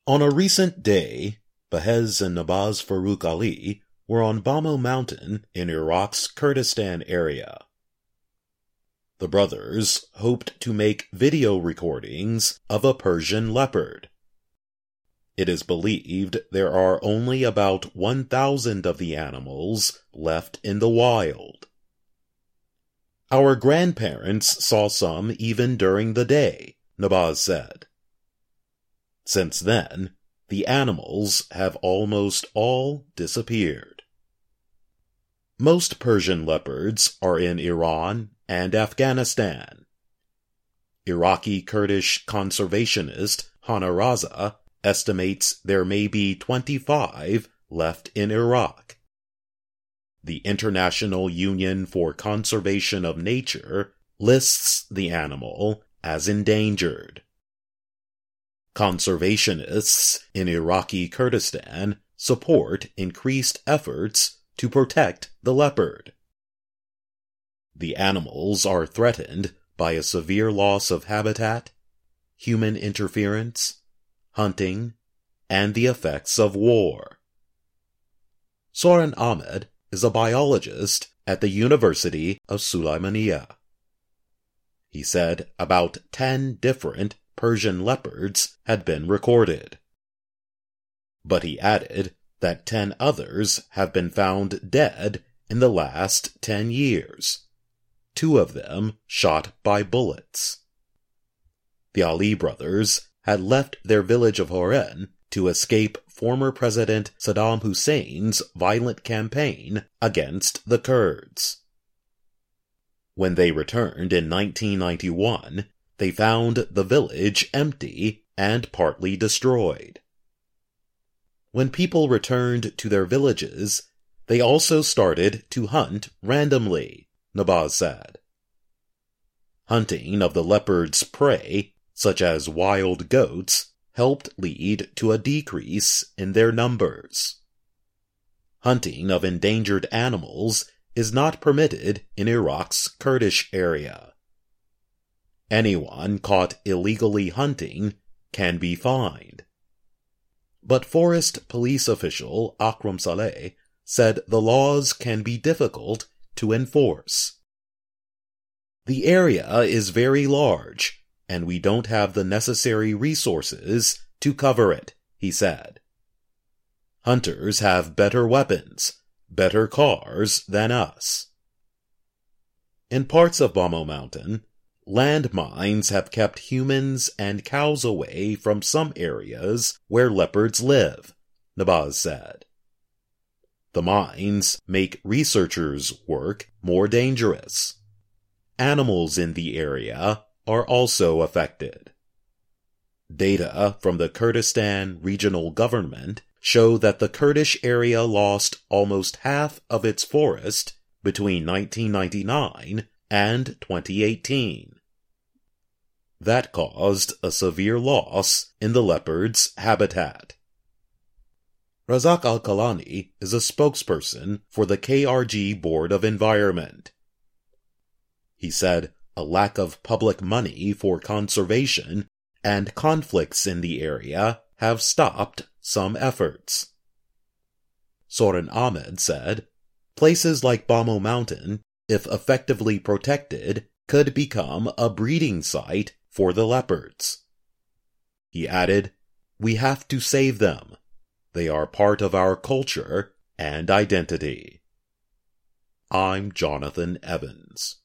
On a recent day, Behez and Nabaz Farouk Ali were on Bamo Mountain in Iraq's Kurdistan area. The brothers hoped to make video recordings of a Persian leopard. It is believed there are only about 1,000 of the animals left in the wild. Our grandparents saw some even during the day, Nabaz said. Since then, the animals have almost all disappeared. Most Persian leopards are in Iran and Afghanistan. Iraqi Kurdish conservationist Hana Raza estimates there may be 25 left in Iraq. The International Union for Conservation of Nature lists the animal as endangered. Conservationists in Iraqi Kurdistan support increased efforts to protect the leopard. The animals are threatened by a severe loss of habitat, human interference, hunting, and the effects of war. Soren Ahmed is a biologist at the University of Sulaymaniyah. He said about 10 different Persian leopards had been recorded. But he added that 10 others have been found dead in the last 10 years, 2 of them shot by bullets. The Ali brothers had left their village of Horen to escape former President Saddam Hussein's violent campaign against the Kurds. When they returned in 1991, they found the village empty and partly destroyed. When people returned to their villages, they also started to hunt randomly, Nabaz said. Hunting of the leopard's prey, such as wild goats, helped lead to a decrease in their numbers. Hunting of endangered animals is not permitted in Iraq's Kurdish area. Anyone caught illegally hunting can be fined. But forest police official Akram Saleh said the laws can be difficult to enforce. The area is very large, and we don't have the necessary resources to cover it, he said. Hunters have better weapons, better cars than us. In parts of Bamo Mountain, landmines have kept humans and cows away from some areas where leopards live, Nabaz said. The mines make researchers' work more dangerous. Animals in the area are also affected. Data from the Kurdistan Regional Government show that the Kurdish area lost almost half of its forest between 1999 and 2018. That caused a severe loss in the leopard's habitat. Razak Al-Kalani is a spokesperson for the KRG Board of Environment. He said a lack of public money for conservation and conflicts in the area have stopped some efforts. Soren Ahmed said, places like Bamo Mountain, if effectively protected, could become a breeding site for the leopards. He added, we have to save them. They are part of our culture and identity. I'm Jonathan Evans.